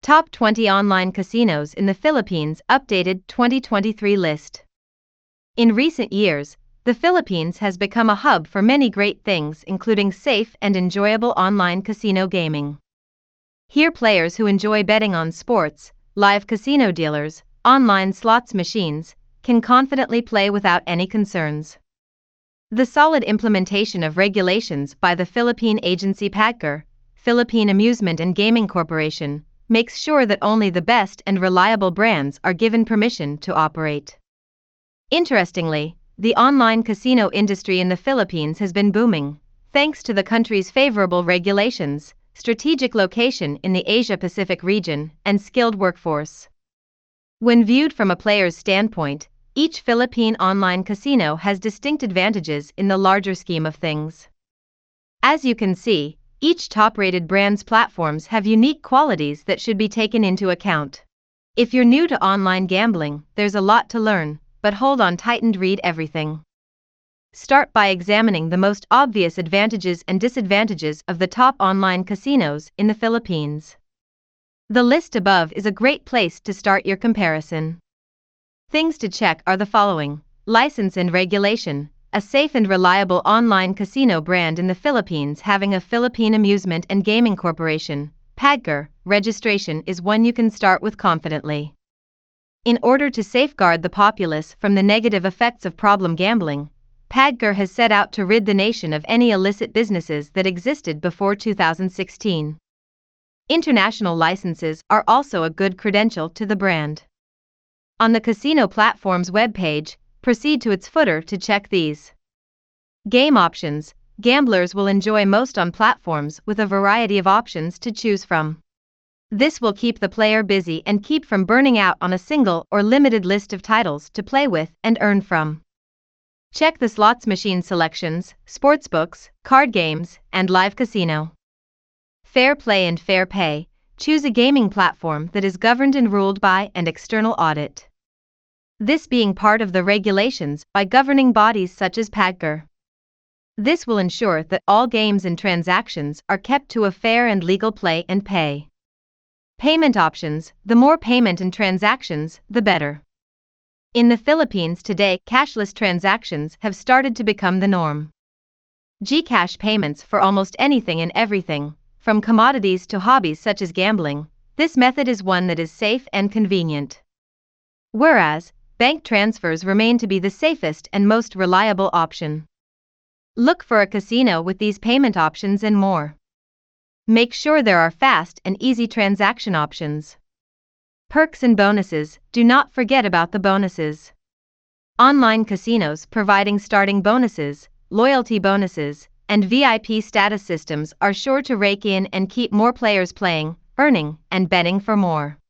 Top 20 Online Casinos in the Philippines updated 2023 list. In recent years, the Philippines has become a hub for many great things, including safe and enjoyable online casino gaming. Here players who enjoy betting on sports, live casino dealers, online slots machines, can confidently play without any concerns. The solid implementation of regulations by the Philippine agency PAGCOR, Philippine Amusement and Gaming Corporation, makes sure that only the best and reliable brands are given permission to operate. Interestingly, the online casino industry in the Philippines has been booming, thanks to the country's favorable regulations, strategic location in the Asia-Pacific region, and skilled workforce. When viewed from a player's standpoint, each Philippine online casino has distinct advantages in the larger scheme of things. As you can see, each top-rated brand's platforms have unique qualities that should be taken into account. If you're new to online gambling, there's a lot to learn, but hold on tight and read everything. Start by examining the most obvious advantages and disadvantages of the top online casinos in the Philippines. The list above is a great place to start your comparison. Things to check are the following: license and regulation. A safe and reliable online casino brand in the Philippines having a Philippine Amusement and Gaming Corporation, PAGCOR, registration is one you can start with confidently. In order to safeguard the populace from the negative effects of problem gambling, PAGCOR has set out to rid the nation of any illicit businesses that existed before 2016. International licenses are also a good credential to the brand. On the casino platform's webpage, proceed to its footer to check these. Game options. Gamblers will enjoy most on platforms with a variety of options to choose from. This will keep the player busy and keep from burning out on a single or limited list of titles to play with and earn from. Check the slots machine selections, sportsbooks, card games, and live casino. Fair play and fair pay. Choose a gaming platform that is governed and ruled by an external audit. This being part of the regulations by governing bodies such as PAGCOR. This will ensure that all games and transactions are kept to a fair and legal play and pay. Payment options. The more payment and transactions, the better. In the Philippines today, cashless transactions have started to become the norm. GCash payments for almost anything and everything, from commodities to hobbies such as gambling. This method is one that is safe and convenient. Whereas, bank transfers remain to be the safest and most reliable option. Look for a casino with these payment options and more. Make sure there are fast and easy transaction options. Perks and bonuses. Do not forget about the bonuses. Online casinos providing starting bonuses, loyalty bonuses, and VIP status systems are sure to rake in and keep more players playing, earning, and betting for more.